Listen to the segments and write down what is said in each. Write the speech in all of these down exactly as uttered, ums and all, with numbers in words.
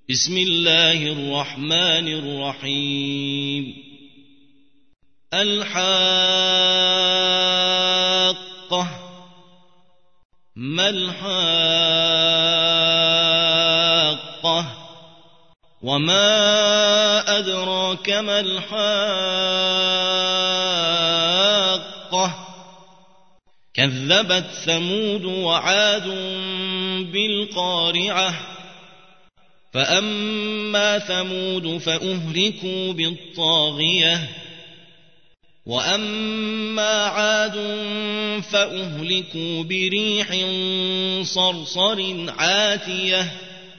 بسم الله الرحمن الرحيم الحاقة ما الحاقة وما أدراك ما الحاقة كذبت ثمود وعاد بالقارعة فأما ثمود فأهلكوا بالطاغية وأما عاد فأهلكوا بريح صرصر عاتية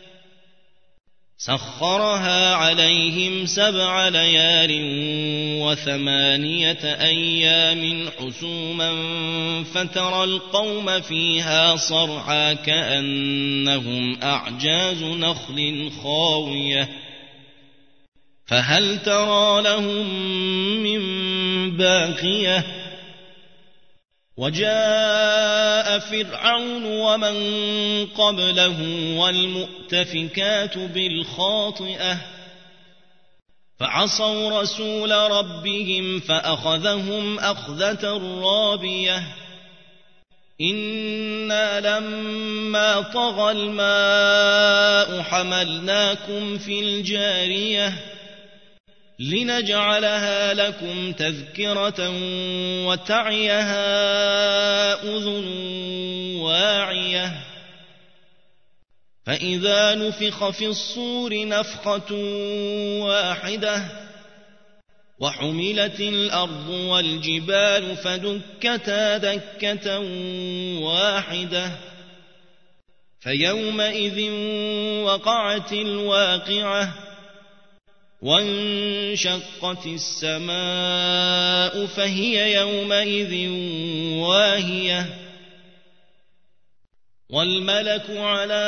سخرها عليهم سبع ليال وثمانية أيام حسوما فترى القوم فيها صرعى كأنهم أعجاز نخل خاوية فهل ترى لهم من باقية وجاء فرعون ومن قبله والمؤتفكات بالخاطئة فعصوا رسول ربهم فأخذهم أخذة رابية إنا لما طغى الماء حملناكم في الجارية لنجعلها لكم تذكرة وتعيها أذن واعية فإذا نفخ في الصور نفخة واحدة وحملت الأرض والجبال فدكتا دكة واحدة فيومئذ وقعت الواقعة وانشقت السماء فهي يومئذ واهية والملك على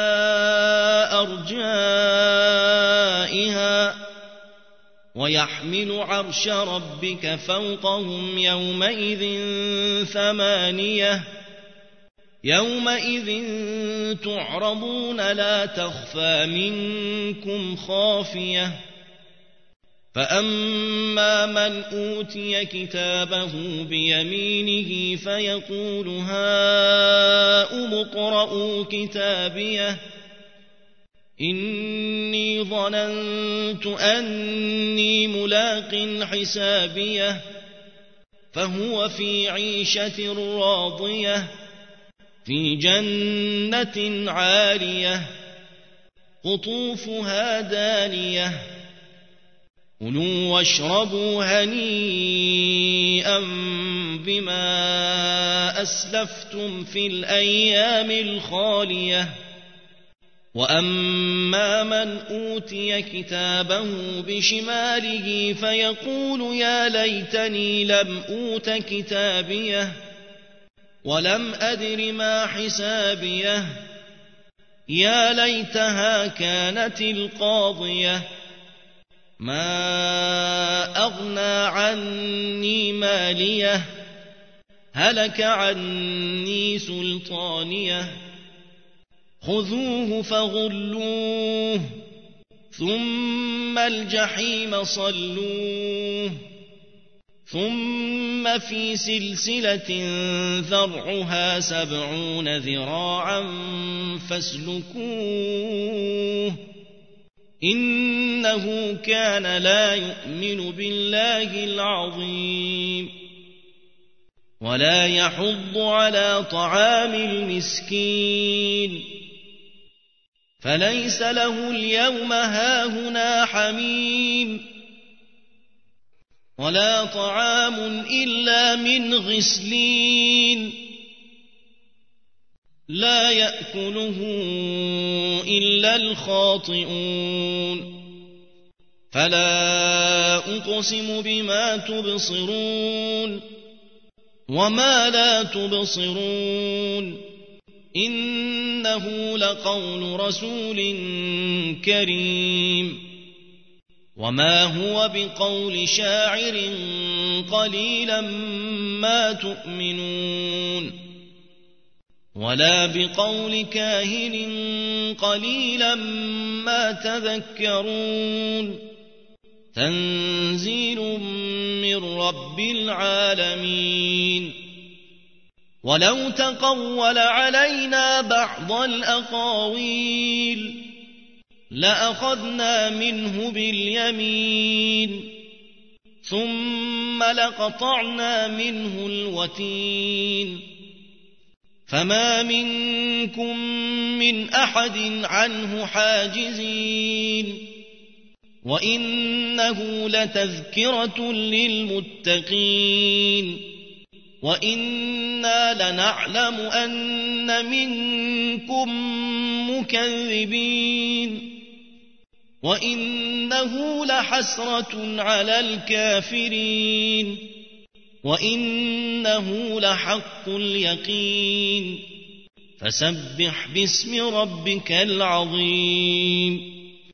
أرجائها ويحمل عرش ربك فوقهم يومئذ ثمانية يومئذ تعرضون لا تخفى منكم خافية فأما من أوتي كتابه بيمينه فيقول هاؤم اقرءوا كتابيه إني ظننت أني ملاق حسابيه فهو في عيشة راضية في جنة عالية قطوفها دانية كلوا واشربوا هنيئا بما أسلفتم في الأيام الخالية وأما من أوتي كتابه بشماله فيقول يا ليتني لم أوت كتابيه ولم أدر ما حسابيه يا ليتها كانت القاضية ما أغنى عني ماليه هلك عني سلطانيه خذوه فغلوه ثم الجحيم صلوه ثم في سلسلة ذرعها سبعون ذراعا فاسلكوه إنه كان لا يؤمن بالله العظيم ولا يحض على طعام المسكين فليس له اليوم هاهنا حميم ولا طعام إلا من غسلين لا يأكله إلا الخاطئون فلا أقسم بما تبصرون وما لا تبصرون إنه لقول رسول كريم وما هو بقول شاعر قليلا ما تؤمنون ولا بقول كاهن قليلا ما تذكرون تنزيل من رب العالمين ولو تقول علينا بعض الأقاويل لأخذنا منه باليمين ثم لقطعنا منه الوتين فما منكم من أحد عنه حاجزين وإنه لتذكرة للمتقين وإنا لنعلم أن منكم مكذبين وإنه لحسرة على الكافرين وإنه لحق اليقين فسبح باسم ربك العظيم